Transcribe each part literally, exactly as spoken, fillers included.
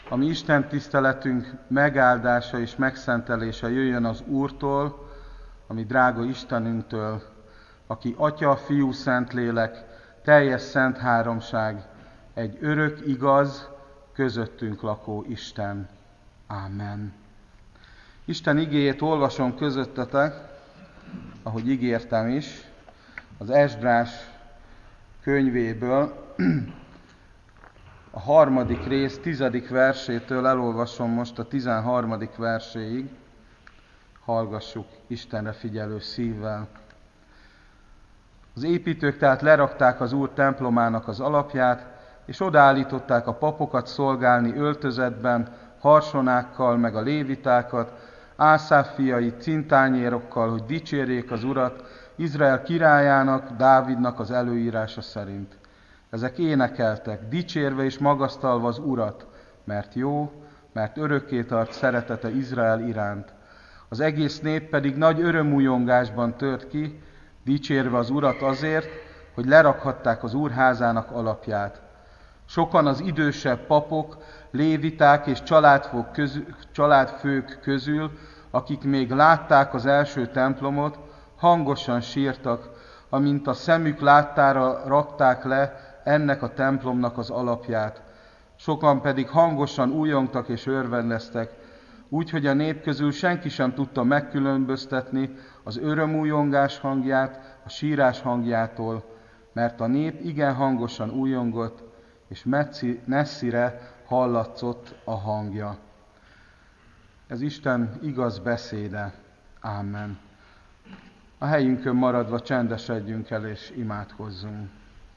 A mi Isten tiszteletünk megáldása és megszentelése jöjjön az Úrtól, a mi drága Istenünktől, aki Atya, Fiú, Szentlélek, teljes szent háromság, egy örök, igaz, közöttünk lakó Isten. Ámen. Isten igéjét olvasom közöttetek, ahogy ígértem is, az Esdrás könyvéből, a harmadik rész, tizedik versétől elolvasom most a tizenharmadik verséig. Hallgassuk Istenre figyelő szívvel. Az építők tehát lerakták az Úr templomának az alapját, és odaállították a papokat szolgálni öltözetben, harsonákkal, meg a lévitákat, Ászáf fiai cintányérokkal, hogy dicsérjék az Urat, Izrael királyának, Dávidnak az előírása szerint. Ezek énekeltek, dicsérve és magasztalva az Urat, mert jó, mert örökké tart szeretete Izrael iránt. Az egész nép pedig nagy örömújongásban tört ki, dicsérve az Urat azért, hogy lerakhatták az Úrházának alapját. Sokan az idősebb papok, léviták és családfők közül, családfők közül, akik még látták az első templomot, hangosan sírtak, amint a szemük láttára rakták le ennek a templomnak az alapját. Sokan pedig hangosan újongtak és örvendeztek, úgy, hogy a nép közül senki sem tudta megkülönböztetni az örömújongás hangját a sírás hangjától, mert a nép igen hangosan újongott, és messzire hallatszott a hangja. Ez Isten igaz beszéde. Ámen. A helyünkön maradva csendesedjünk el és imádkozzunk.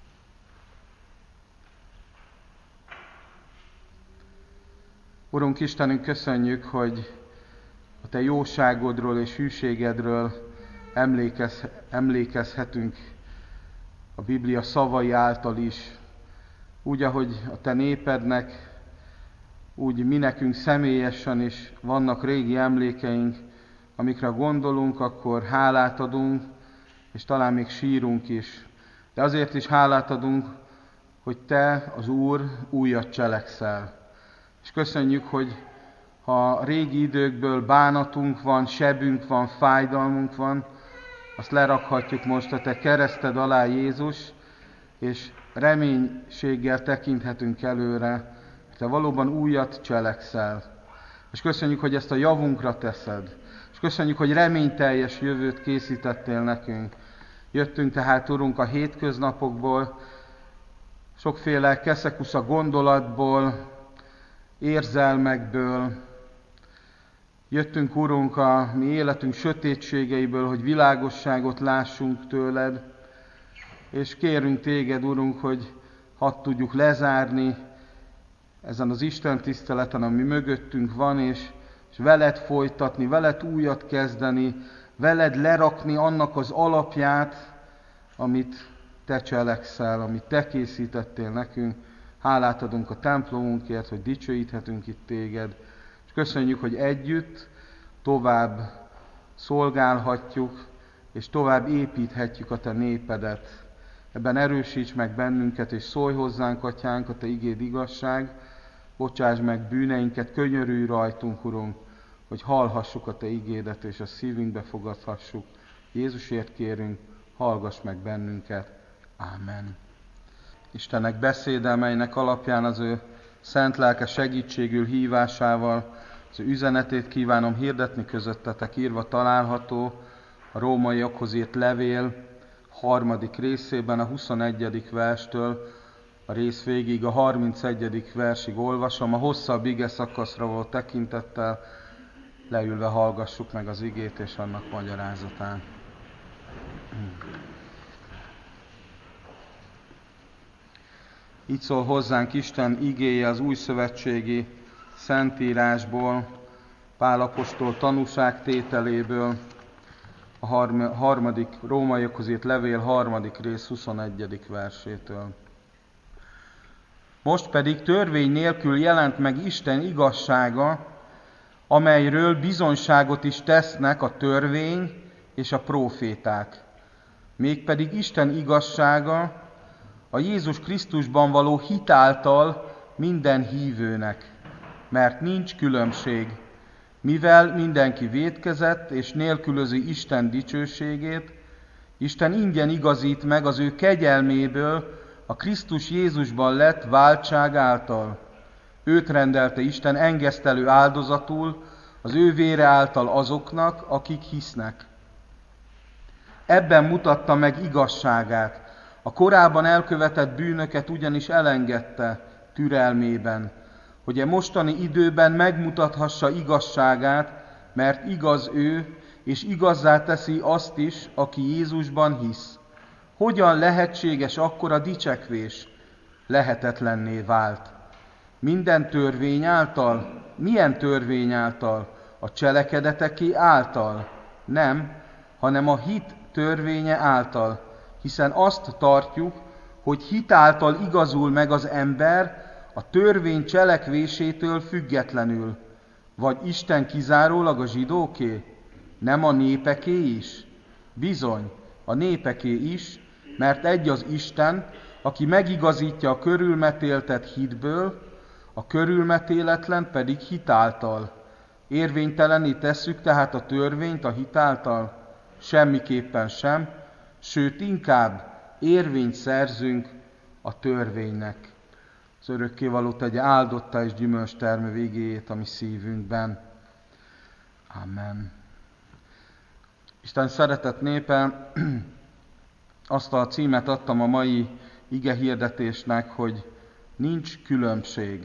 Urunk Istenünk, köszönjük, hogy a Te jóságodról és hűségedről emlékez, emlékezhetünk a Biblia szavai által is, úgy, ahogy a Te népednek, úgy mi nekünk személyesen is vannak régi emlékeink, amikre gondolunk, akkor hálát adunk, és talán még sírunk is. De azért is hálát adunk, hogy Te, az Úr, újat cselekszel. És köszönjük, hogy ha régi időkből bánatunk van, sebünk van, fájdalmunk van, azt lerakhatjuk most a Te kereszted alá, Jézus, és reménységgel tekinthetünk előre, Te valóban újat cselekszel. És köszönjük, hogy ezt a javunkra teszed. És köszönjük, hogy reményteljes jövőt készítettél nekünk. Jöttünk tehát, Urunk, a hétköznapokból, sokféle keszekusza gondolatból, érzelmekből. Jöttünk, Urunk, a mi életünk sötétségeiből, hogy világosságot lássunk tőled, és kérünk Téged, Urunk, hogy hadd tudjuk lezárni ezen az Isten tiszteleten, ami mögöttünk van, és, és veled folytatni, veled újat kezdeni, veled lerakni annak az alapját, amit Te cselekszel, amit Te készítettél nekünk. Hálát adunk a templomunkért, hogy dicsőíthetünk itt Téged, és köszönjük, hogy együtt tovább szolgálhatjuk, és tovább építhetjük a Te népedet. Ebben erősíts meg bennünket, és szólj hozzánk, Atyánk, a Te igéd igazság, bocsáss meg bűneinket, könyörülj rajtunk, Urunk, hogy hallhassuk a Te igédet, és a szívünkbe fogadhassuk. Jézusért kérünk, hallgass meg bennünket. Ámen. Istennek beszéde, melynek alapján az ő szent lelke segítségül hívásával az ő üzenetét kívánom hirdetni közöttetek, írva található a rómaiakhoz írt levél harmadik részében, a huszonegyedik verstől a rész végig, a harmincegyedik versig olvasom. A hosszabb ige szakaszra való tekintettel leülve hallgassuk meg az igét és annak magyarázatán. Így szól hozzánk Isten igéje az újszövetségi szentírásból, Pál apostol tanúságtételéből, a harmadik rómaiakhoz írt levél harmadik rész huszonegyedik versétől. Most pedig törvény nélkül jelent meg Isten igazsága, amelyről bizonyságot is tesznek a törvény és a próféták. Mégpedig Isten igazsága a Jézus Krisztusban való hit által minden hívőnek. mert nincs különbség, mivel mindenki vétkezett és nélkülözi Isten dicsőségét, Isten ingyen igazít meg az ő kegyelméből a Krisztus Jézusban lett váltság által. Őt rendelte Isten engesztelő áldozatul az ő vére által azoknak, akik hisznek. Ebben mutatta meg igazságát. A korábban elkövetett bűnöket ugyanis elengedte türelmében, hogy a mostani időben megmutathassa igazságát, mert igaz ő, és igazzá teszi azt is, aki Jézusban hisz. Hogyan lehetséges akkor a dicsekvés? Lehetetlenné vált. Minden törvény által? Milyen törvény által? A cselekedeteké által? Nem, hanem a hit törvénye által, hiszen azt tartjuk, hogy hit által igazul meg az ember a törvény cselekvésétől függetlenül. Vagy Isten kizárólag a zsidóké? Nem a népeké is? Bizony, a népeké is, mert egy az Isten, aki megigazítja a körülmetéltet hitből, a körülmetéletlen pedig hit által. Érvénytelenné tesszük tehát a törvényt a hit által? Semmiképpen sem, sőt inkább érvényt szerzünk a törvénynek. Az örökkévaló tegye áldotta és gyümölcstermő végéjét a mi szívünkben. Amen. Isten szeretett népe, azt a címet adtam a mai ige hirdetésnek, hogy nincs különbség.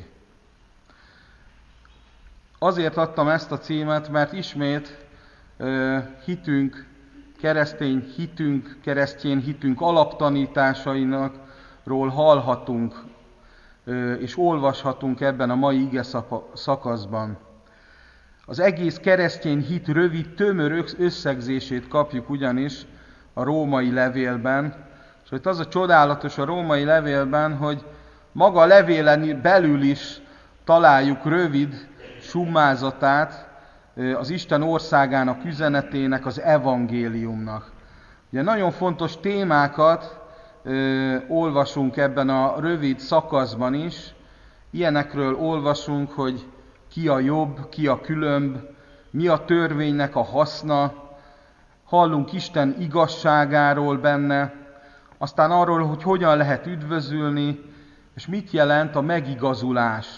Azért adtam ezt a címet, mert ismét uh, hitünk, keresztény hitünk, keresztény hitünk alaptanításainkról hallhatunk, uh, és olvashatunk ebben a mai ige szakaszban. Az egész keresztény hit rövid, tömör összegzését kapjuk ugyanis a római levélben, és itt az a csodálatos a római levélben, hogy maga a levélen belül is találjuk rövid summázatát az Isten országának üzenetének, az evangéliumnak. Ugye nagyon fontos témákat ö, olvasunk ebben a rövid szakaszban is. Ilyenekről olvasunk, hogy ki a jobb, ki a különb, mi a törvénynek a haszna, hallunk Isten igazságáról benne, aztán arról, hogy hogyan lehet üdvözülni, és mit jelent a megigazulás.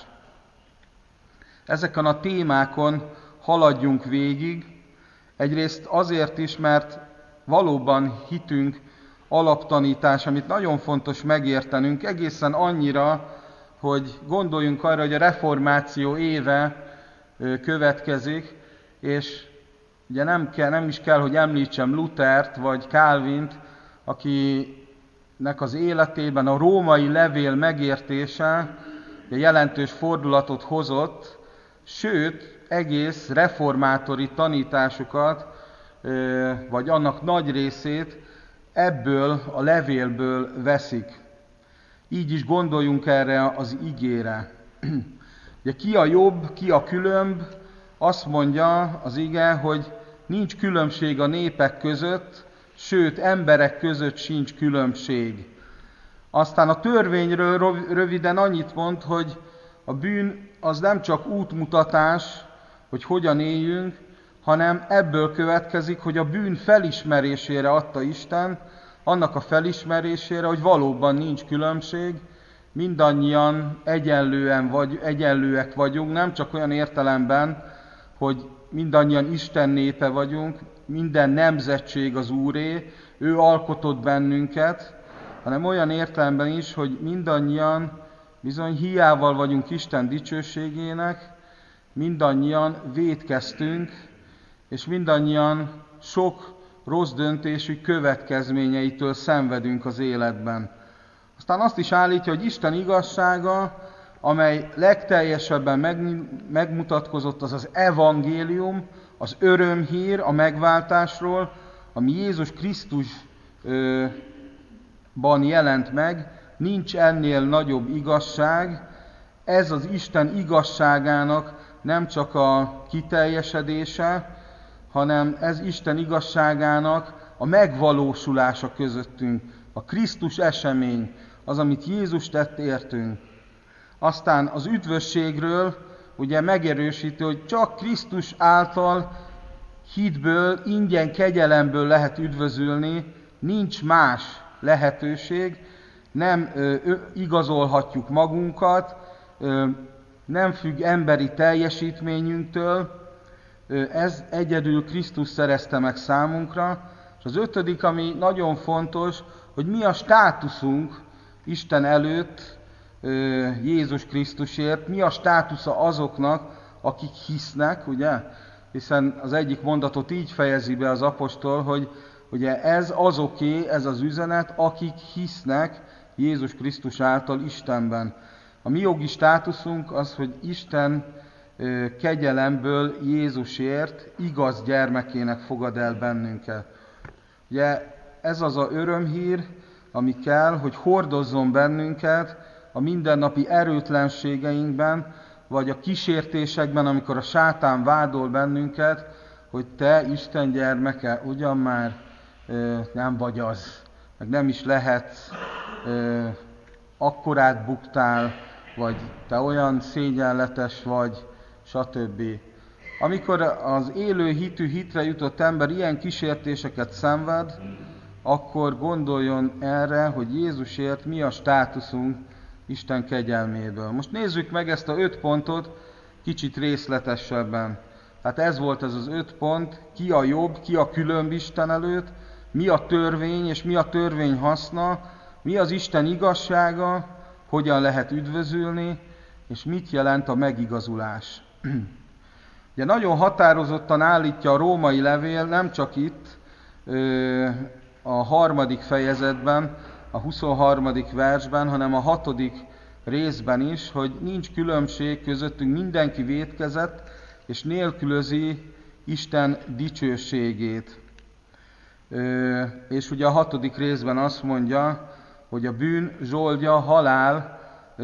Ezeken a témákon haladjunk végig, egyrészt azért is, mert valóban hitünk alaptanítás, amit nagyon fontos megértenünk, egészen annyira, hogy gondoljunk arra, hogy a reformáció éve következik, és ugye nem, kell, nem is kell, hogy említsem Luthert vagy Calvint, akinek az életében a római levél megértése jelentős fordulatot hozott, sőt, egész reformátori tanításukat, vagy annak nagy részét ebből a levélből veszik. Így is gondoljunk erre az igére. Ugye ki a jobb, ki a különb, azt mondja az ige, hogy nincs különbség a népek között, sőt, emberek között sincs különbség. Aztán a törvényről röviden annyit mond, hogy a bűn az nem csak útmutatás, hogy hogyan éljünk, hanem ebből következik, hogy a bűn felismerésére adta Isten, annak a felismerésére, hogy valóban nincs különbség, mindannyian egyenlően vagy, egyenlőek vagyunk, nem csak olyan értelemben, hogy mindannyian Isten népe vagyunk, minden nemzetség az Úré, ő alkotott bennünket, hanem olyan értelemben is, hogy mindannyian bizony hiával vagyunk Isten dicsőségének, mindannyian vétkeztünk, és mindannyian sok rossz döntésű következményeitől szenvedünk az életben. Aztán azt is állítja, hogy Isten igazsága, amely legteljesebben megmutatkozott, az az evangélium, az örömhír a megváltásról, ami Jézus Krisztusban jelent meg, nincs ennél nagyobb igazság. Ez az Isten igazságának nem csak a kiteljesedése, hanem ez Isten igazságának a megvalósulása közöttünk. A Krisztus esemény, az, amit Jézus tett értünk. Aztán az üdvösségről ugye megerősíti, hogy csak Krisztus által hitből, ingyen kegyelemből lehet üdvözülni, nincs más lehetőség, nem ö, ö, igazolhatjuk magunkat, ö, nem függ emberi teljesítményünktől, ö, ez egyedül Krisztus szerezte meg számunkra. És az ötödik, ami nagyon fontos, hogy mi a státuszunk Isten előtt ö, Jézus Krisztusért, mi a státusza azoknak, akik hisznek, ugye? Hiszen az egyik mondatot így fejezi be az apostol, hogy ugye ez azoké, ez az üzenet, akik hisznek Jézus Krisztus által Istenben. A mi jogi státuszunk az, hogy Isten ö, kegyelemből Jézusért igaz gyermekének fogad el bennünket. Ugye ez az a örömhír, ami kell, hogy hordozzon bennünket a mindennapi erőtlenségeinkben, vagy a kísértésekben, amikor a sátán vádol bennünket, hogy te Isten gyermeke, ugyan már ö, nem vagy az, meg nem is lehetsz, ö, akkorát buktál, vagy te olyan szégyenletes vagy, stb. Amikor az élő hitű hitre jutott ember ilyen kísértéseket szenved, akkor gondoljon erre, hogy Jézusért mi a státuszunk Isten kegyelméből. Most nézzük meg ezt a öt pontot kicsit részletesebben. Tehát ez volt ez az öt pont, ki a jobb, ki a különb Isten előtt, mi a törvény és mi a törvény haszna, mi az Isten igazsága, hogyan lehet üdvözülni, és mit jelent a megigazulás. Ugye nagyon határozottan állítja a római levél, nem csak itt, a harmadik fejezetben, a huszonharmadik versben, hanem a hatodik részben is, hogy nincs különbség közöttünk, mindenki vétkezett, és nélkülözi Isten dicsőségét. És ugye a hatodik részben azt mondja, hogy a bűn zsoldja halál,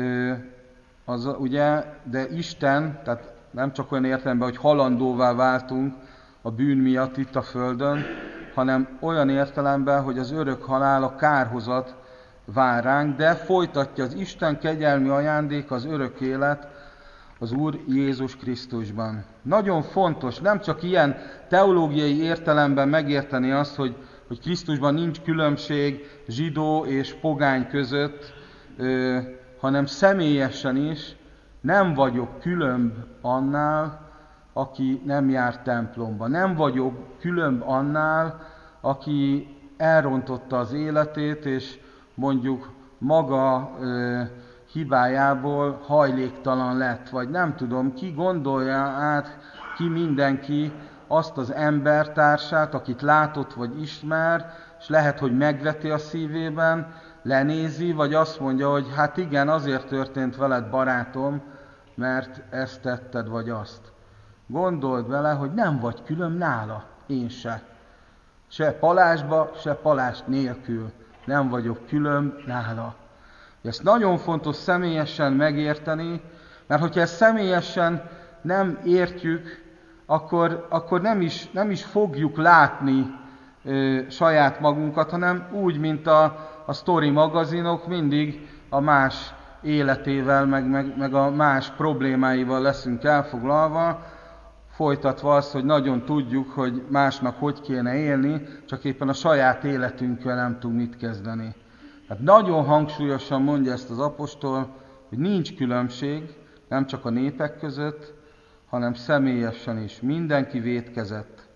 az, ugye, de Isten, tehát nem csak olyan értelemben, hogy halandóvá váltunk a bűn miatt itt a földön, hanem olyan értelemben, hogy az örök halál, a kárhozat vár ránk, de folytatja az Isten kegyelmi ajándék, az örök élet az Úr Jézus Krisztusban. Nagyon fontos, nem csak ilyen teológiai értelemben megérteni azt, hogy, hogy Krisztusban nincs különbség zsidó és pogány között, ö, hanem személyesen is nem vagyok különb annál, aki nem jár templomba. Nem vagyok különb annál, aki elrontotta az életét, és mondjuk maga ö, hibájából hajléktalan lett, vagy nem tudom, ki gondolja át, ki mindenki azt az embertársát, akit látott vagy ismer, és lehet, hogy megveti a szívében, lenézi, vagy azt mondja, hogy hát igen, azért történt veled, barátom, mert ezt tetted, vagy azt. Gondold vele, hogy nem vagy külön nála, én se. Se palásba, se palást nélkül. Nem vagyok külön nála. Ezt nagyon fontos személyesen megérteni, mert hogyha ezt személyesen nem értjük, akkor, akkor nem, is, nem is fogjuk látni ö, saját magunkat, hanem úgy, mint a, a sztori magazinok, mindig a más életével, meg, meg, meg a más problémáival leszünk elfoglalva, folytatva azt, hogy nagyon tudjuk, hogy másnak hogy kéne élni, csak éppen a saját életünkkel nem tudunk mit kezdeni. Hát nagyon hangsúlyosan mondja ezt az apostol, hogy nincs különbség, nem csak a népek között, hanem személyesen is. Mindenki vétkezett.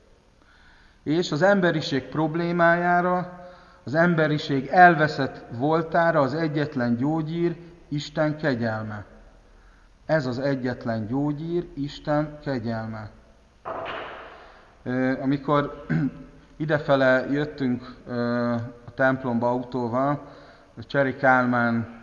És az emberiség problémájára, az emberiség elveszett voltára az egyetlen gyógyír Isten kegyelme. Ez az egyetlen gyógyír, Isten kegyelme. Amikor idefele jöttünk a templomba autóval, Cseri Kálmán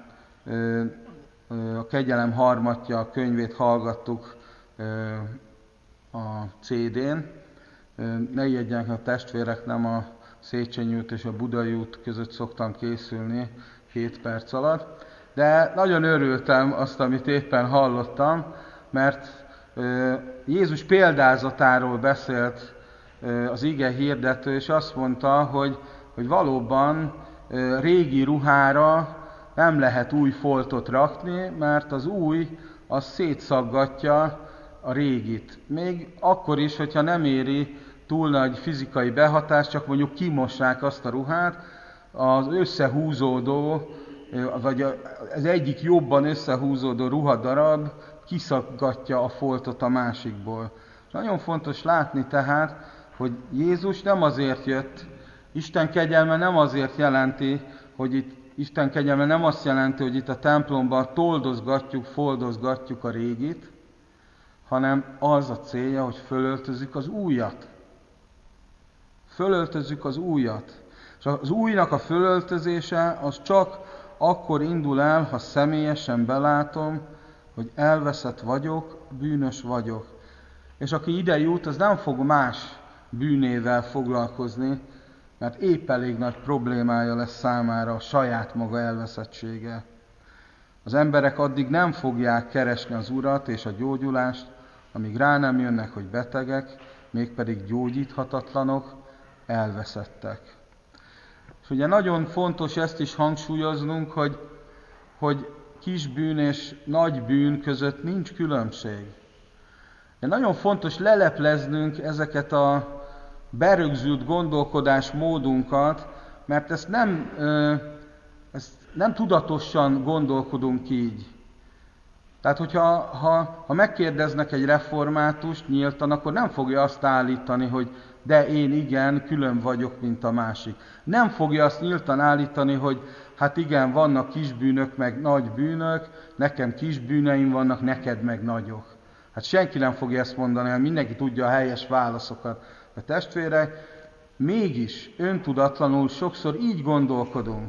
a Kegyelem harmatja könyvét hallgattuk a cé dén. Ne ijedjenek a testvérek, nem a Széchenyi út és a Budai út között szoktam készülni hét perc alatt. De nagyon örültem azt, amit éppen hallottam, mert Jézus példázatáról beszélt az ige hirdető, és azt mondta, hogy, hogy valóban régi ruhára nem lehet új foltot rakni, mert az új az szétszaggatja a régit. Még akkor is, hogyha nem éri túl nagy fizikai behatást, csak mondjuk kimossák azt a ruhát, az összehúzódó, vagy az egyik jobban összehúzódó ruhadarab kiszaggatja a foltot a másikból. És nagyon fontos látni tehát, hogy Jézus nem azért jött, Isten kegyelme nem azért jelenti, hogy itt Isten kegyelme nem azt jelenti, hogy itt a templomban toldozgatjuk, foldozgatjuk a régit, hanem az a célja, hogy fölöltözzük az újat. Fölöltözzük az újat. És az újnak a fölöltözése az csak akkor indul el, ha személyesen belátom, hogy elveszett vagyok, bűnös vagyok. És aki ide jut, az nem fog más bűnével foglalkozni, mert épp elég nagy problémája lesz számára a saját maga elveszettsége. Az emberek addig nem fogják keresni az Urat és a gyógyulást, amíg rá nem jönnek, hogy betegek, mégpedig gyógyíthatatlanok, elveszettek. És ugye nagyon fontos ezt is hangsúlyoznunk, hogy, hogy kis bűn és nagy bűn között nincs különbség. De nagyon fontos lelepleznünk ezeket a berögzült gondolkodásmódunkat, mert ezt nem, ezt nem tudatosan gondolkodunk így. Tehát, hogyha ha, ha megkérdeznek egy reformátust nyíltan, akkor nem fogja azt állítani, hogy de én igen, külön vagyok, mint a másik. Nem fogja azt nyíltan állítani, hogy hát igen, vannak kis bűnök, meg nagy bűnök, nekem kis bűneim vannak, neked meg nagyok. Hát senki nem fogja ezt mondani, hanem mindenki tudja a helyes válaszokat. A testvérek, mégis öntudatlanul sokszor így gondolkodunk.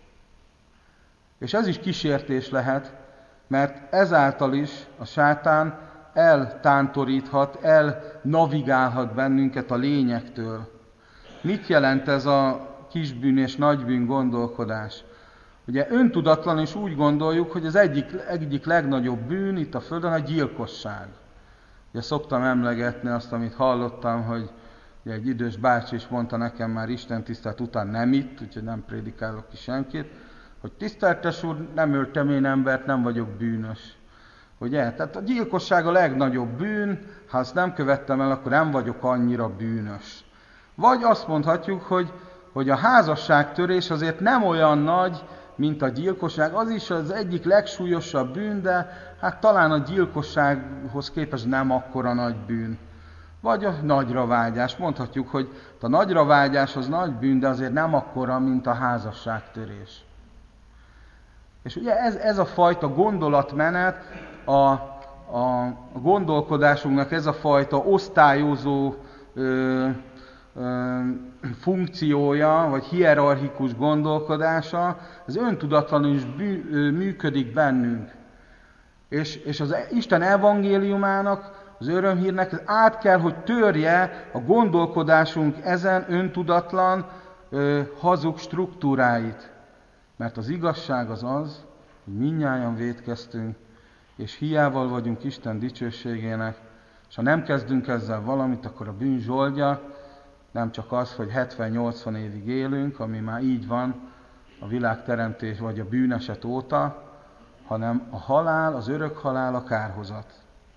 És ez is kísértés lehet, mert ezáltal is a sátán eltántoríthat, elnavigálhat bennünket a lényektől. Mit jelent ez a kisbűn és nagybűn gondolkodás? Ugye öntudatlan is úgy gondoljuk, hogy az egyik, egyik legnagyobb bűn itt a Földön a gyilkosság. Ugye szoktam emlegetni azt, amit hallottam, hogy ugye egy idős bácsi is mondta nekem már Isten tisztelet után nem itt, úgyhogy nem prédikálok ki senkit, hogy tiszteltes úr, nem öltem én embert, nem vagyok bűnös. Ugye? Tehát a gyilkosság a legnagyobb bűn, ha azt nem követtem el, akkor nem vagyok annyira bűnös. Vagy azt mondhatjuk, hogy, hogy a házasságtörés azért nem olyan nagy, mint a gyilkosság. Az is az egyik legsúlyosabb bűn, de hát talán a gyilkossághoz képest nem akkora nagy bűn. Vagy a nagyra vágyás. Mondhatjuk, hogy a nagyra vágyás az nagy bűn, de azért nem akkora, mint a házasságtörés. És ugye ez, ez a fajta gondolatmenet, a, a, a gondolkodásunknak ez a fajta osztályozó ö, ö, funkciója, vagy hierarchikus gondolkodása, az öntudatlanul is bű, ö, működik bennünk. És, és az Isten evangéliumának, az örömhírnek át kell, hogy törje a gondolkodásunk ezen öntudatlan, ö, hazug struktúráit. Mert az igazság az az, hogy mindnyájan vétkeztünk, és hiával vagyunk Isten dicsőségének, és ha nem kezdünk ezzel valamit, akkor a bűn zsoldja nem csak az, hogy hetven-nyolcvan évig élünk, ami már így van a világteremtés vagy a bűneset óta, hanem a halál, az örök halál, a kárhozat.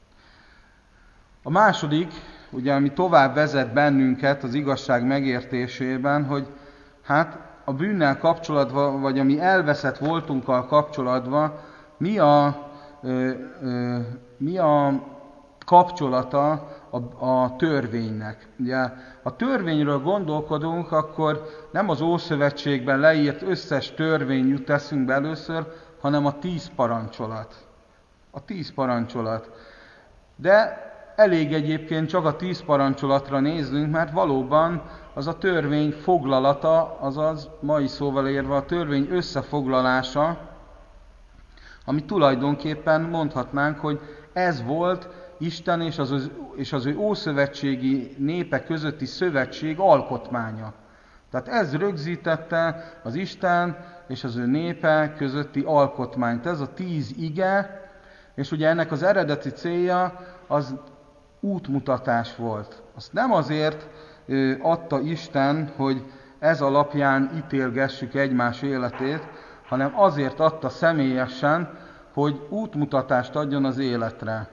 A második, ugye, ami tovább vezet bennünket az igazság megértésében, hogy hát a bűnnel kapcsolatban, vagy ami elveszett voltunkkal kapcsolatban, mi a, ö, ö, mi a kapcsolata a, a törvénynek. Ugye, ha törvényről gondolkodunk, akkor nem az Ószövetségben leírt összes törvény jut eszünkbe először, hanem a tíz parancsolat. A tíz parancsolat. De elég egyébként csak a tíz parancsolatra néznünk, mert valóban az a törvény foglalata, azaz mai szóval érve a törvény összefoglalása, ami tulajdonképpen mondhatnánk, hogy ez volt Isten és az, és az ő ószövetségi népe közötti szövetség alkotmánya. Tehát ez rögzítette az Isten és az ő népe közötti alkotmányt. Ez a tíz ige, és ugye ennek az eredeti célja az útmutatás volt. Azt nem azért adta Isten, hogy ez alapján ítélgessük egymás életét, hanem azért adta személyesen, hogy útmutatást adjon az életre.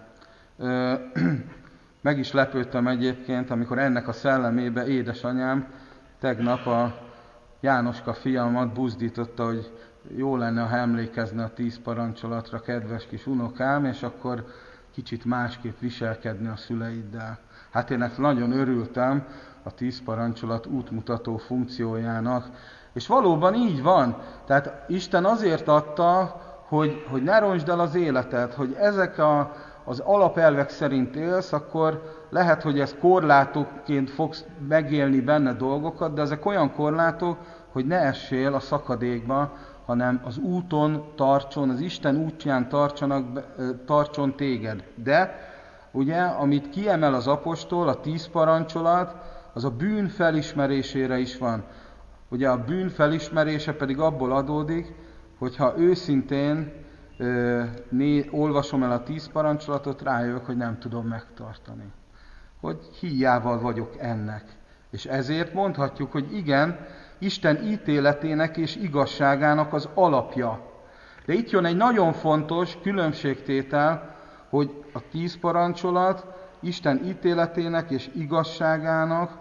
Meg is lepődtem egyébként, amikor ennek a szellemébe édesanyám tegnap a Jánoska fiamat buzdította, hogy jó lenne, ha emlékezne a tíz parancsolatra, kedves kis unokám, és akkor kicsit másképp viselkedni a szüleiddel. Hát én ezt nagyon örültem a tíz parancsolat útmutató funkciójának. És valóban így van. Tehát Isten azért adta, hogy, hogy ne roncsd el az életed, hogy ezek a, az alapelvek szerint élsz, akkor lehet, hogy ez korlátokként fogsz megélni benne dolgokat, de ezek olyan korlátok, hogy ne essél a szakadékba, hanem az úton tartson, az Isten útján tartsanak, tartson téged. De ugye, amit kiemel az apostol, a tíz parancsolat, az a bűn felismerésére is van. Ugye a bűn felismerése pedig abból adódik, hogyha őszintén ö, né, olvasom el a tíz parancsolatot, rájövök, hogy nem tudom megtartani. Hogy hiányával vagyok ennek. És ezért mondhatjuk, hogy igen, Isten ítéletének és igazságának az alapja. De itt jön egy nagyon fontos különbségtétel, hogy a tíz parancsolat Isten ítéletének és igazságának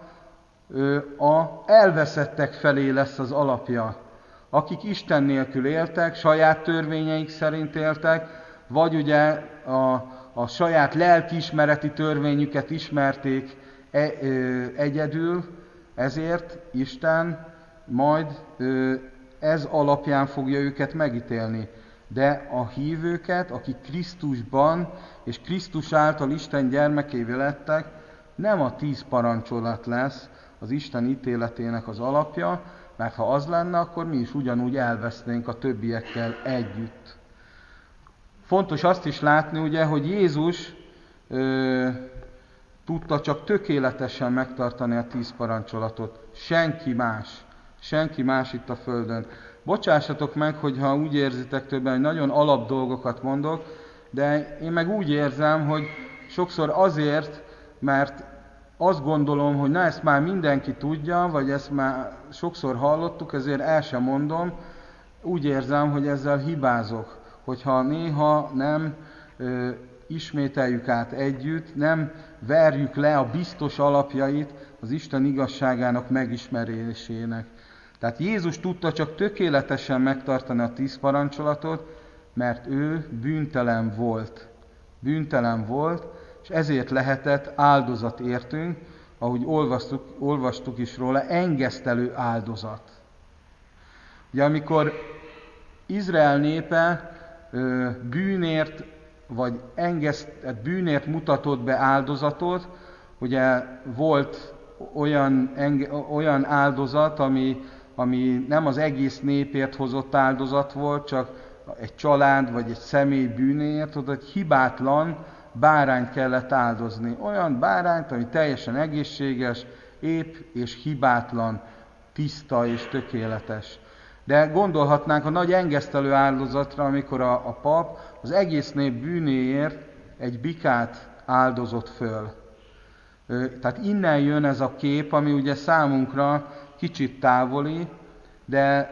a elveszettek felé lesz az alapja. Akik Isten nélkül éltek, saját törvényeik szerint éltek, vagy ugye a, a saját lelkiismereti törvényüket ismerték e, ö, egyedül, ezért Isten majd ö, ez alapján fogja őket megítélni. De a hívőket, akik Krisztusban és Krisztus által Isten gyermekévé lettek, nem a tíz parancsolat lesz az Isten ítéletének az alapja, mert ha az lenne, akkor mi is ugyanúgy elvesznénk a többiekkel együtt. Fontos azt is látni, ugye, hogy Jézus ö, tudta csak tökéletesen megtartani a tíz parancsolatot. Senki más. Senki más itt a Földön. Bocsássatok meg, hogyha úgy érzitek többen, hogy nagyon alap dolgokat mondok, de én meg úgy érzem, hogy sokszor azért, mert azt gondolom, hogy na ezt már mindenki tudja, vagy ezt már sokszor hallottuk, ezért el sem mondom. Úgy érzem, hogy ezzel hibázok, hogyha néha nem ö, ismételjük át együtt, nem verjük le a biztos alapjait az Isten igazságának megismerésének. Tehát Jézus tudta csak tökéletesen megtartani a tíz parancsolatot, mert ő bűntelen volt. Bűntelen volt, és ezért lehetett áldozat értünk, ahogy olvastuk, olvastuk is róla, engesztelő áldozat. Ugye amikor Izrael népe ö, bűnért, vagy engeszt, bűnért mutatott be áldozatot, ugye volt olyan, enge, olyan áldozat, ami, ami nem az egész népért hozott áldozat volt, csak egy család vagy egy személy bűnéért, ott egy hibátlan bárányt kellett áldozni. Olyan bárányt, ami teljesen egészséges, ép és hibátlan, tiszta és tökéletes. De gondolhatnánk a nagy engesztelő áldozatra, amikor a, a pap az egész nép bűnéért egy bikát áldozott föl. Tehát innen jön ez a kép, ami ugye számunkra kicsit távoli, de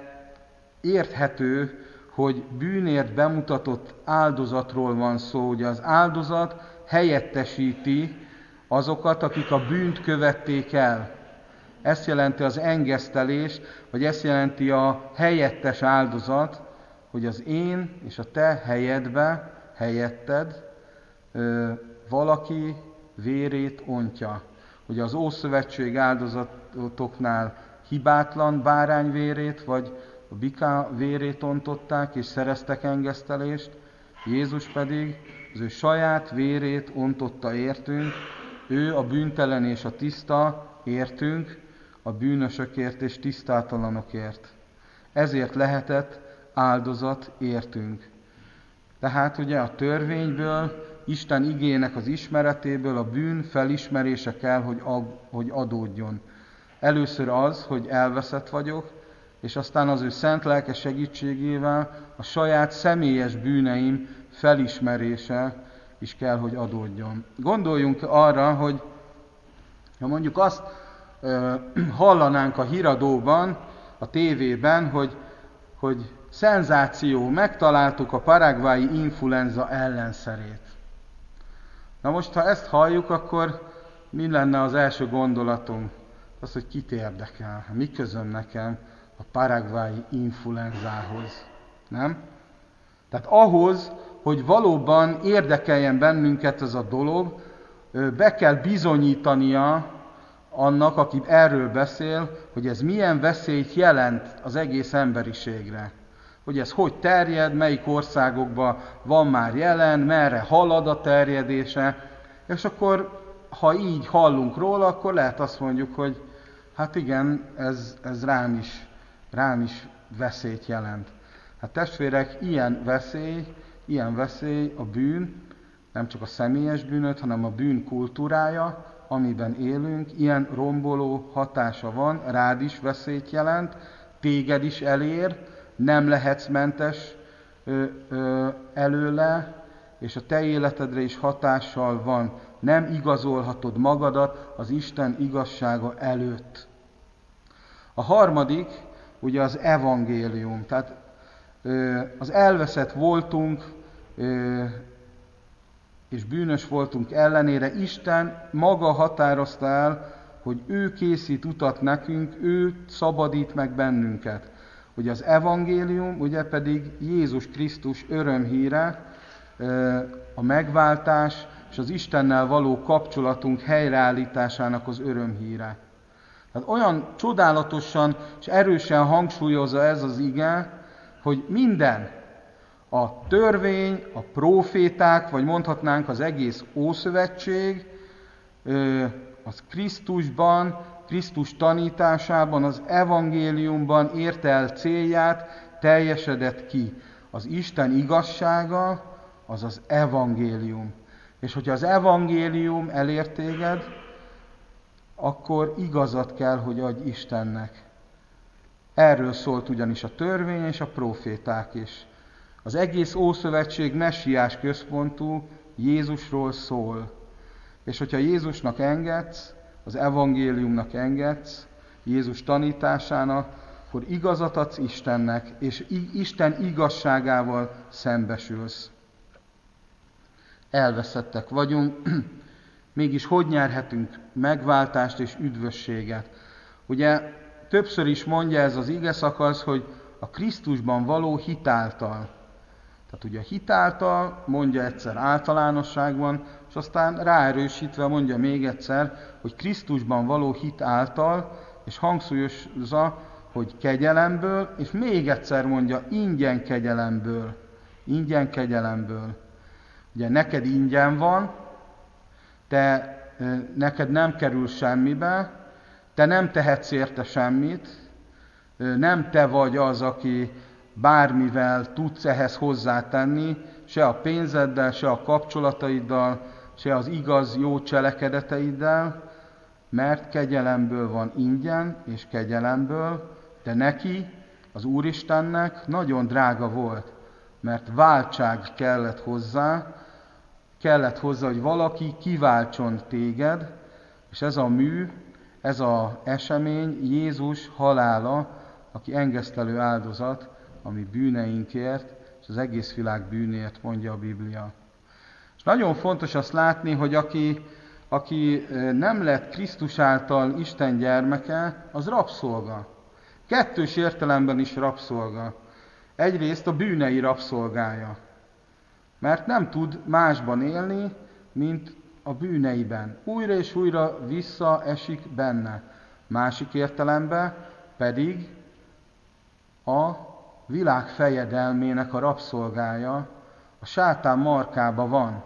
érthető, hogy bűnért bemutatott áldozatról van szó. Ugye az áldozat helyettesíti azokat, akik a bűnt követték el. Ezt jelenti az engesztelés, vagy ezt jelenti a helyettes áldozat, hogy az én és a te helyedbe, helyetted ö, valaki vérét ontja. Ugye az Ószövetség áldozatoknál hibátlan bárány vérét, vagy a bika vérét ontották, és szereztek engesztelést, Jézus pedig az ő saját vérét ontotta értünk, ő a bűntelen és a tiszta értünk, a bűnösökért és tisztátalanokért. Ezért lehetett áldozat értünk. Tehát ugye a törvényből, Isten igének az ismeretéből a bűn felismerése kell, hogy, ag, hogy adódjon. Először az, hogy elveszett vagyok, és aztán az ő szent lelke segítségével a saját személyes bűneim felismerése is kell, hogy adódjon. Gondoljunk arra, hogy ha mondjuk azt ö, hallanánk a híradóban, a tévében, hogy, hogy szenzáció, megtaláltuk a paraguayi influenza ellenszerét. Na most, ha ezt halljuk, akkor mi lenne az első gondolatunk? Az, hogy kit érdekel, mi közöm nekem a paraguayi influenzához, nem? Tehát ahhoz, hogy valóban érdekeljen bennünket ez a dolog, be kell bizonyítania annak, aki erről beszél, hogy ez milyen veszélyt jelent az egész emberiségre. Hogy ez hogy terjed, melyik országokban van már jelen, merre halad a terjedése, és akkor, ha így hallunk róla, akkor lehet azt mondjuk, hogy hát igen, ez, ez rám is, rám is veszélyt jelent. Hát testvérek, ilyen veszély, ilyen veszély a bűn, nem csak a személyes bűnöt, hanem a bűn kultúrája, amiben élünk, ilyen romboló hatása van, rád is veszélyt jelent, téged is elér, nem lehetsz mentes ö, ö, előle, és a te életedre is hatással van. Nem igazolhatod magadat az Isten igazsága előtt. A harmadik, ugye az evangélium. Tehát ö, az elveszett voltunk, ö, és bűnös voltunk ellenére, Isten maga határozta el, hogy ő készít utat nekünk, ő szabadít meg bennünket. Ugye az evangélium, ugye pedig Jézus Krisztus örömhíre, a megváltás és az Istennel való kapcsolatunk helyreállításának az örömhíre. Tehát olyan csodálatosan és erősen hangsúlyozza ez az ige, hogy minden, a törvény, a próféták, vagy mondhatnánk az egész Ószövetség, az Krisztusban, Krisztus tanításában, az evangéliumban ért el célját, teljesedett ki. Az Isten igazsága, az az evangélium. És hogyha az evangélium elér téged, akkor igazat kell, hogy adj Istennek. Erről szólt ugyanis a törvény és a próféták is. Az egész Ószövetség messiás központú, Jézusról szól. És hogyha Jézusnak engedsz, az evangéliumnak engedsz, Jézus tanításának, akkor igazat adsz Istennek, és Isten igazságával szembesülsz. Elveszettek vagyunk, mégis hogy nyerhetünk megváltást és üdvösséget? Ugye többször is mondja ez az ige szakasz, hogy a Krisztusban való hitáltal. Tehát ugye a hitáltal mondja egyszer általánosságban, és aztán ráerősítve mondja még egyszer, hogy Krisztusban való hit által, és hangsúlyozza, hogy kegyelemből, és még egyszer mondja, ingyen kegyelemből. Ingyen kegyelemből. Ugye neked ingyen van, te, neked nem kerül semmibe, te nem tehetsz érte semmit, nem te vagy az, aki bármivel tudsz ehhez hozzátenni, se a pénzeddel, se a kapcsolataiddal, se az igaz, jó cselekedeteiddel, mert kegyelemből van ingyen, és kegyelemből, de neki, az Úristennek nagyon drága volt, mert váltság kellett hozzá, kellett hozzá, hogy valaki kiváltson téged, és ez a mű, ez az esemény Jézus halála, aki engesztelő áldozat, ami bűneinkért, és az egész világ bűnért, mondja a Biblia. És nagyon fontos azt látni, hogy aki, aki nem lett Krisztus által Isten gyermeke, az rabszolga. Kettős értelemben is rabszolga. Egyrészt a bűnei rabszolgája. Mert nem tud másban élni, mint a bűneiben. Újra és újra visszaesik benne. Másik értelemben pedig a világ fejedelmének a rabszolgája, a sátán markába van.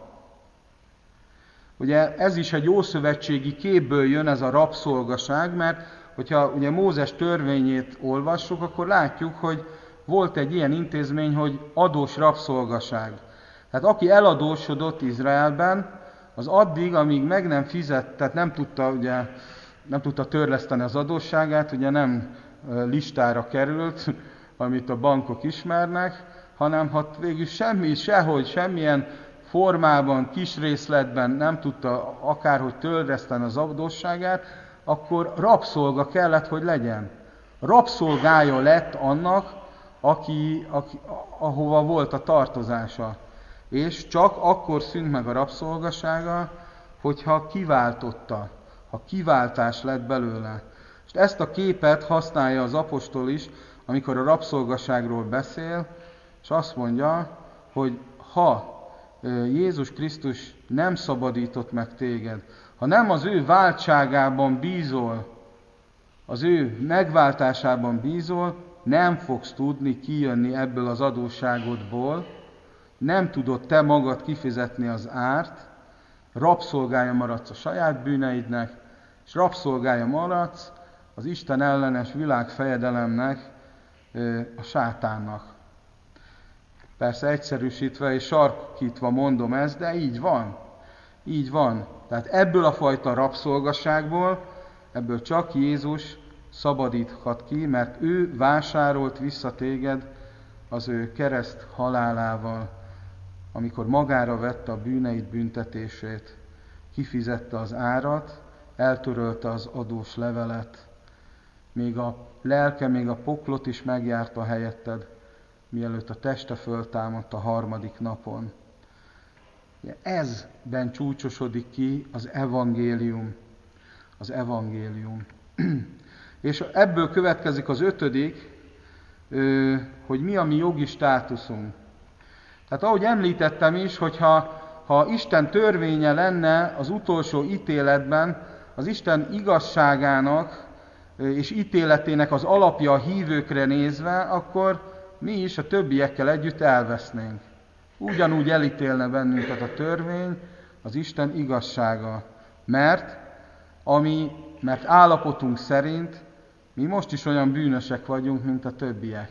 Ugye ez is egy ószövetségi képből jön ez a rabszolgaság, mert hogyha ugye Mózes törvényét olvassuk, akkor látjuk, hogy volt egy ilyen intézmény, hogy adós rabszolgaság. Tehát aki eladósodott Izraelben, az addig, amíg meg nem fizet, tehát nem tudta, ugye, nem tudta törleszteni az adósságát, ugye nem listára került, amit a bankok ismernek, hanem ha végül semmi, sehogy, semmilyen formában, kis részletben nem tudta akárhogy törleszteni az adósságát, akkor rabszolga kellett, hogy legyen. Rabszolgája lett annak, aki, aki, ahova volt a tartozása. És csak akkor szűnt meg a rabszolgasága, hogyha kiváltotta, ha kiváltás lett belőle. És ezt a képet használja az apostol is, amikor a rabszolgaságról beszél, és azt mondja, hogy ha Jézus Krisztus nem szabadított meg téged, ha nem az ő váltságában bízol, az ő megváltásában bízol, nem fogsz tudni kijönni ebből az adósságodból, nem tudod te magad kifizetni az árt, rabszolgája maradsz a saját bűneidnek, és rabszolgája maradsz az Isten ellenes világfejedelemnek, a sátánnak. Persze egyszerűsítve és sarkítva mondom ezt, de így van. Így van. Tehát ebből a fajta rabszolgaságból, ebből csak Jézus szabadíthat ki, mert ő vásárolt vissza téged az ő kereszt halálával, amikor magára vette a bűneid büntetését, kifizette az árat, eltörölte az adós levelet, még a lelke, még a poklot is megjárta helyetted, mielőtt a teste föltámadt a harmadik napon. Ezben csúcsosodik ki az evangélium. Az evangélium. És ebből következik az ötödik, hogy mi a mi jogi státuszunk. Tehát ahogy említettem is, hogyha ha Isten törvénye lenne az utolsó ítéletben, az Isten igazságának és ítéletének az alapja a hívőkre nézve, akkor mi is a többiekkel együtt elvesznénk. Ugyanúgy elítélne bennünket a törvény, az Isten igazsága. Mert, ami, mert állapotunk szerint mi most is olyan bűnösek vagyunk, mint a többiek.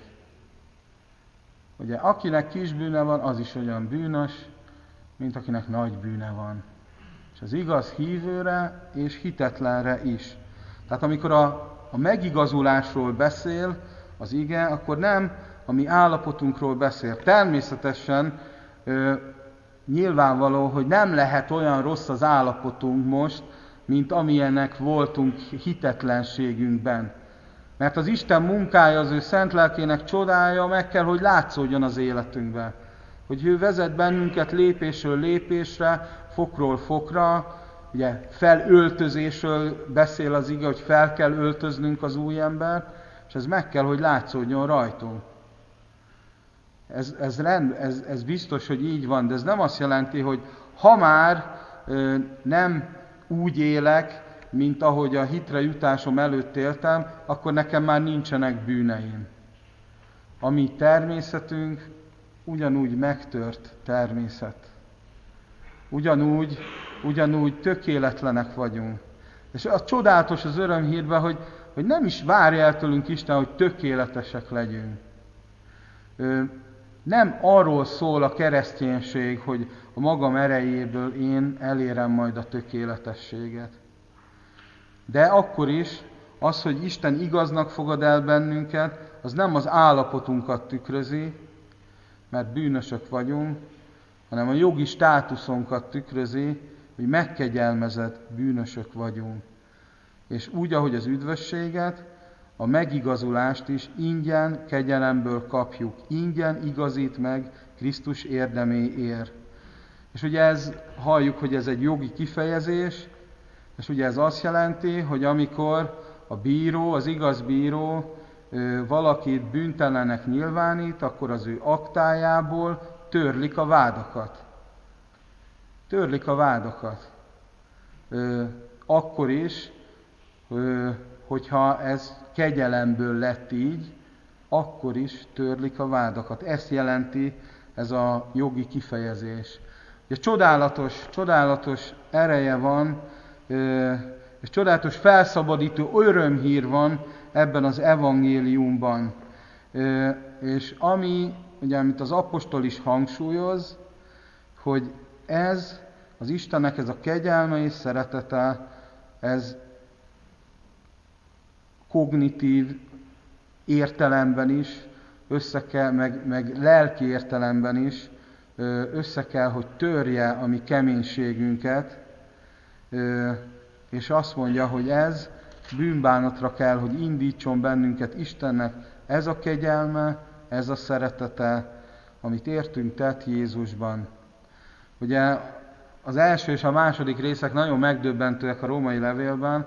Ugye, akinek kis bűne van, az is olyan bűnös, mint akinek nagy bűne van. És az igaz hívőre és hitetlenre is. Tehát amikor a, a megigazulásról beszél az ige, akkor nem a mi állapotunkról beszél. Természetesen ö, nyilvánvaló, hogy nem lehet olyan rossz az állapotunk most, mint amilyenek voltunk hitetlenségünkben. Mert az Isten munkája, az ő szent lelkének csodája meg kell, hogy látszódjon az életünkben. Hogy ő vezet bennünket lépésről lépésre, fokról fokra, ugye felöltözésről beszél az ige, hogy fel kell öltöznünk az új ember, és ez meg kell, hogy látszódjon rajtunk. Ez, ez, rend, ez, ez biztos, hogy így van, de ez nem azt jelenti, hogy ha már ö, nem úgy élek, mint ahogy a hitre jutásom előtt éltem, akkor nekem már nincsenek bűneim. A mi természetünk ugyanúgy megtört természet. Ugyanúgy, ugyanúgy tökéletlenek vagyunk. És az csodálatos az örömhírben, hogy, hogy nem is várja el tőlünk Isten, hogy tökéletesek legyünk. Ö, nem arról szól a kereszténység, hogy a magam erejéből én elérem majd a tökéletességet. De akkor is az, hogy Isten igaznak fogad el bennünket, az nem az állapotunkat tükrözi, mert bűnösök vagyunk, hanem a jogi státuszunkat tükrözi, hogy megkegyelmezett bűnösök vagyunk. És úgy, ahogy az üdvösséget, a megigazulást is ingyen kegyelemből kapjuk. Ingyen igazít meg Krisztus érdeméért. És ugye ez, halljuk, hogy ez egy jogi kifejezés, és ugye ez azt jelenti, hogy amikor a bíró, az igaz bíró valakit bűntelenek nyilvánít, akkor az ő aktájából törlik a vádakat. Törlik a vádakat. Akkor is, hogyha ez kegyelemből lett így, akkor is törlik a vádakat. Ezt jelenti ez a jogi kifejezés. Ugye csodálatos, csodálatos ereje van, és csodálatos felszabadító örömhír van ebben az evangéliumban. És ami, ugye, amit az apostol is hangsúlyoz, hogy ez, az Istennek ez a kegyelme és szeretete, ez kognitív értelemben is, össze kell, meg, meg lelki értelemben is össze kell, hogy törje a mi keménységünket, és azt mondja, hogy ez bűnbánatra kell, hogy indítson bennünket Istennek ez a kegyelme, ez a szeretete, amit értünk tett Jézusban. Ugye az első és a második részek nagyon megdöbbentőek a római levélben.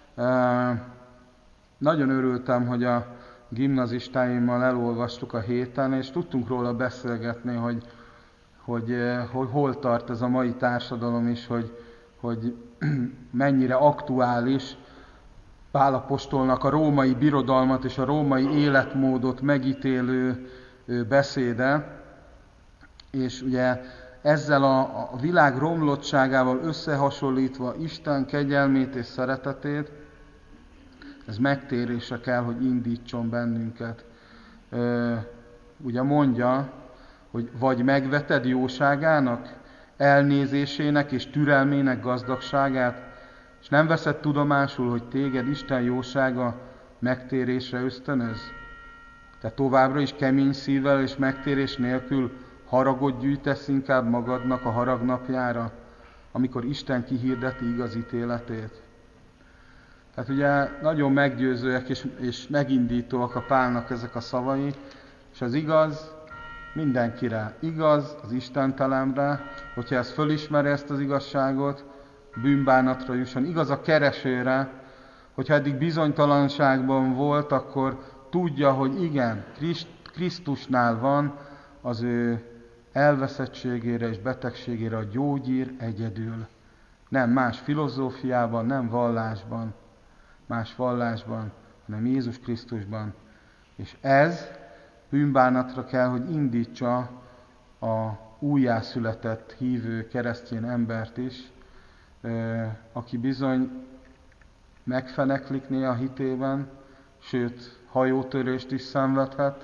Nagyon örültem, hogy a gimnazistáimmal elolvastuk a héten, és tudtunk róla beszélgetni, hogy, hogy, hogy hol tart ez a mai társadalom is, hogy, hogy mennyire aktuális Pál apostolnak a római birodalmat és a római életmódot megítélő beszéde. És ugye ezzel a, a világ romlottságával összehasonlítva Isten kegyelmét és szeretetét, ez megtérésre kell, hogy indítson bennünket. Ö, ugye mondja, hogy vagy megveted jóságának, elnézésének és türelmének gazdagságát, és nem veszed tudomásul, hogy téged Isten jósága megtérésre ösztönöz? Te továbbra is kemény szívvel és megtérés nélkül haragot gyűjtesz inkább magadnak a harag napjára, amikor Isten kihirdeti igaz ítéletét. Tehát ugye nagyon meggyőzőek és, és megindítóak a Pálnak ezek a szavai, és az igaz mindenkire. Igaz az istentelenre, hogyha ezt fölismeri ezt az igazságot, bűnbánatra jusson. Igaz a keresőre, hogyha eddig bizonytalanságban volt, akkor tudja, hogy igen, Krisztusnál van az ő elveszettségére és betegségére a gyógyír egyedül. Nem más filozófiában, nem vallásban, más vallásban, hanem Jézus Krisztusban. És ez bűnbánatra kell, hogy indítsa a újjászületett hívő keresztény embert is, aki bizony megfeneklik néha hitében, sőt, hajótörést is szenvedhet.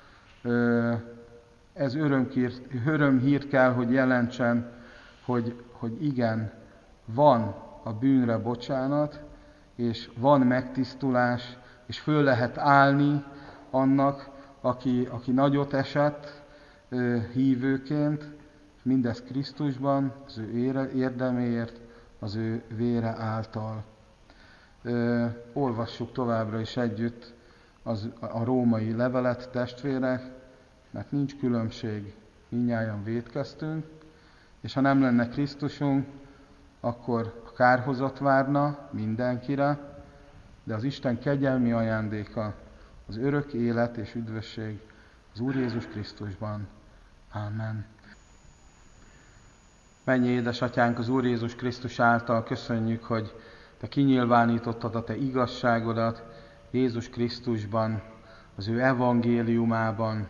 Ez örömhír, örömhír kell, hogy jelentsen, hogy, hogy igen, van a bűnre bocsánat, és van megtisztulás, és föl lehet állni annak, aki, aki nagyot esett hívőként, mindez Krisztusban, az ő érdeméért, az ő vére által. Ö, olvassuk továbbra is együtt az, a római levelet, testvérek, mert nincs különbség, mindnyájan vétkeztünk, és ha nem lenne Krisztusunk, akkor a kárhozat várna mindenkire, de az Isten kegyelmi ajándéka, az örök élet és üdvösség az Úr Jézus Krisztusban. Ámen. Mennyi édesatyánk, az Úr Jézus Krisztus által köszönjük, hogy Te kinyilvánítottad a Te igazságodat Jézus Krisztusban, az ő evangéliumában.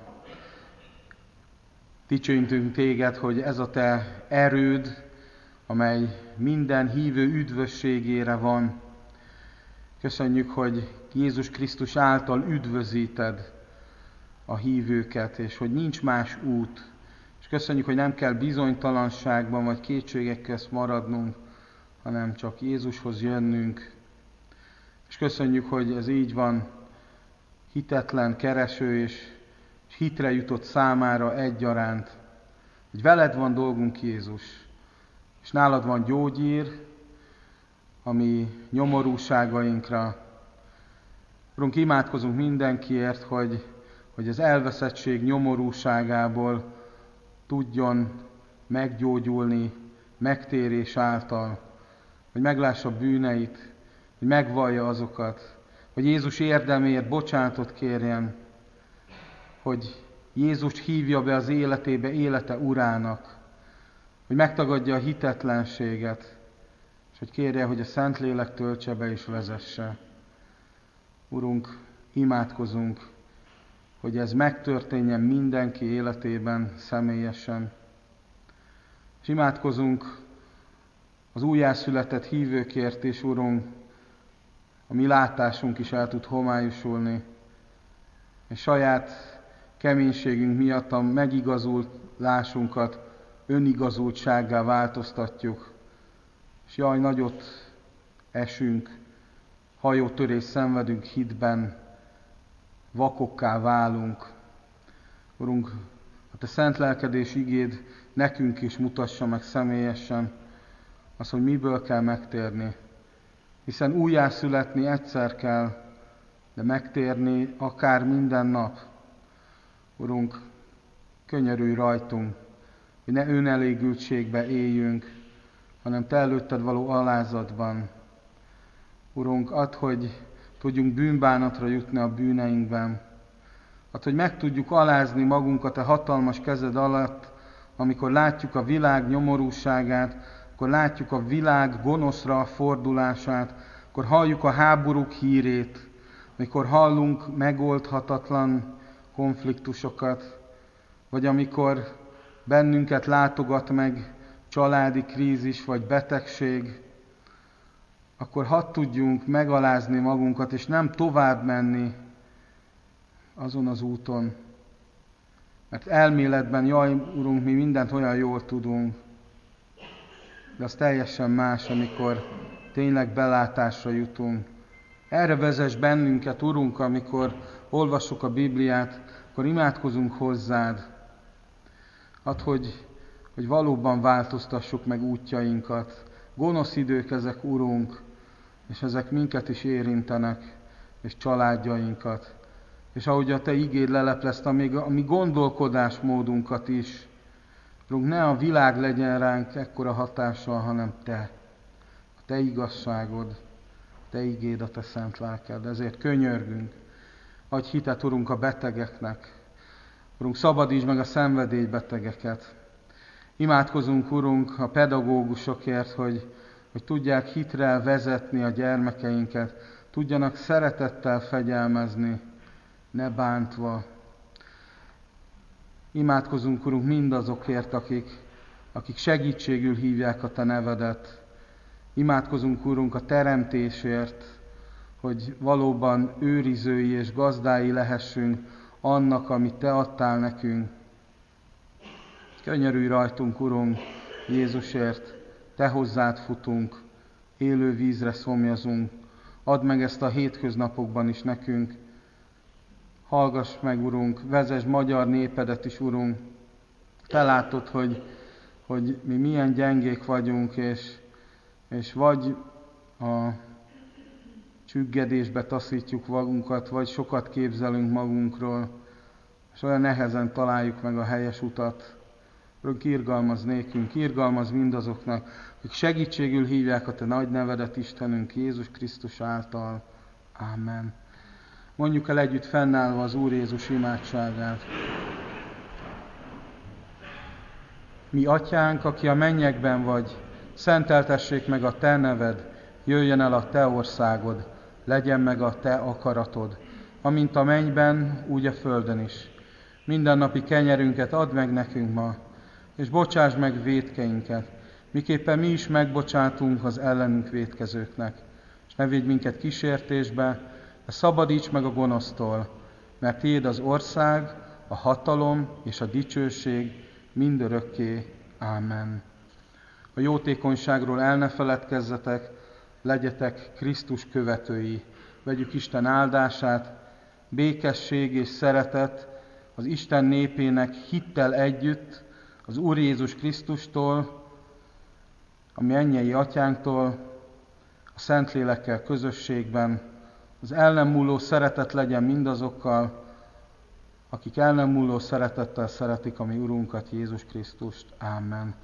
Dicsőítünk Téged, hogy ez a Te erőd, amely minden hívő üdvösségére van. Köszönjük, hogy Jézus Krisztus által üdvözíted a hívőket, és hogy nincs más út. És köszönjük, hogy nem kell bizonytalanságban vagy kétségek közt maradnunk, hanem csak Jézushoz jönnünk. És köszönjük, hogy ez így van, hitetlen kereső és hitre jutott számára egyaránt, hogy veled van dolgunk, Jézus, és nálad van gyógyír, ami nyomorúságainkra. Urunk, imádkozunk mindenkiért, hogy, hogy az elveszettség nyomorúságából tudjon meggyógyulni megtérés által, hogy meglássa bűneit, hogy megvallja azokat, hogy Jézus érdemért bocsánatot kérjen, hogy Jézust hívja be az életébe élete urának, hogy megtagadja a hitetlenséget, és hogy kérje, hogy a Szentlélek töltse be és vezesse. Urunk, imádkozunk, hogy ez megtörténjen mindenki életében személyesen. És imádkozunk az újjászületett hívőkért is, Urunk, a mi látásunk is el tud homályosulni, és saját keménységünk miatt a megigazulásunkat önigazultsággá változtatjuk, és jaj, nagyot esünk, hajótörést szenvedünk hitben, vakokká válunk. Urunk, a Te szent lelkedés igéd nekünk is mutassa meg személyesen azt, hogy miből kell megtérni. Hiszen újjászületni egyszer kell, de megtérni akár minden nap. Urunk, könyörülj rajtunk, hogy ne önelégültségbe éljünk, hanem Te előtted való alázatban. Urunk, add, hogy tudjunk bűnbánatra jutni a bűneinkben. Add, hogy meg tudjuk alázni magunkat a hatalmas kezed alatt, amikor látjuk a világ nyomorúságát, akkor látjuk a világ gonoszra fordulását, akkor halljuk a háborúk hírét, amikor hallunk megoldhatatlan konfliktusokat, vagy amikor bennünket látogat meg családi krízis vagy betegség, akkor hadd tudjunk megalázni magunkat, és nem tovább menni azon az úton. Mert elméletben, jaj, Urunk, mi mindent olyan jól tudunk, de az teljesen más, amikor tényleg belátásra jutunk. Erre vezess bennünket, Urunk, amikor olvassuk a Bibliát, akkor imádkozunk hozzád. Add, hogy, hogy valóban változtassuk meg útjainkat. Gonosz idők ezek, Urunk, és ezek minket is érintenek, és családjainkat. És ahogy a Te igéd leleplezte, még a mi gondolkodásmódunkat is. Urunk, ne a világ legyen ránk ekkora hatással, hanem Te. A Te igazságod, a Te igéd, a Te szent lelked. Ezért könyörgünk. Adj hitet, Urunk, a betegeknek. Urunk, szabadítsd meg a szenvedélybetegeket. Imádkozunk, Urunk, a pedagógusokért, hogy, hogy tudják hitre vezetni a gyermekeinket, tudjanak szeretettel fegyelmezni, ne bántva. Imádkozunk, Urunk, mindazokért, akik, akik segítségül hívják a Te nevedet. Imádkozunk, Urunk, a teremtésért, hogy valóban őrizői és gazdái lehessünk annak, amit Te adtál nekünk. Könyörülj rajtunk, Urunk, Jézusért, Te hozzád futunk, élő vízre szomjazunk. Add meg ezt a hétköznapokban is nekünk. Hallgass meg, Urunk, vezess magyar népedet is, Urunk. Te látod, hogy, hogy mi milyen gyengék vagyunk, és, és vagy a csüggedésbe taszítjuk magunkat, vagy sokat képzelünk magunkról, és olyan nehezen találjuk meg a helyes utat. Urunk, irgalmaz nékünk, irgalmaz mindazoknak, akik segítségül hívják a Te nagy nevedet, Istenünk, Jézus Krisztus által. Ámen. Mondjuk el együtt fennállva az Úr Jézus imádságát. Mi Atyánk, aki a mennyekben vagy, szenteltessék meg a Te neved, jöjjön el a Te országod, legyen meg a Te akaratod, amint a mennyben, úgy a földön is. Mindennapi kenyerünket add meg nekünk ma, és bocsásd meg vétkeinket, miképpen mi is megbocsátunk az ellenünk vétkezőknek. És ne védj minket kísértésbe, de szabadíts meg a gonosztól, mert Tiéd az ország, a hatalom és a dicsőség mindörökké. Ámen. A jótékonyságról el ne feledkezzetek, legyetek Krisztus követői. Vegyük Isten áldását, békesség és szeretet az Isten népének hittel együtt, az Úr Jézus Krisztustól, a mennyei Atyánktól, a Szentlélekkel közösségben, az el nem múló szeretet legyen mindazokkal, akik el nem múló szeretettel szeretik a mi Urunkat, Jézus Krisztust. Ámen.